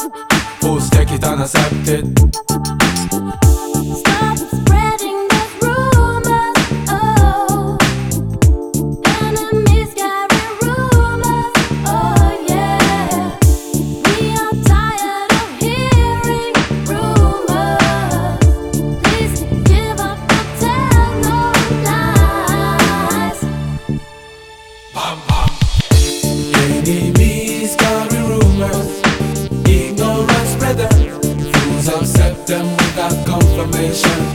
Who's take it and accept it? Stop spreading those rumors. Oh, enemies carry rumors. Oh yeah, we are tired of hearing rumors. Please give up and tell no lies. Bam, bam. Enemies carry rumors, ignorance spread them. Fools accept them without confirmation.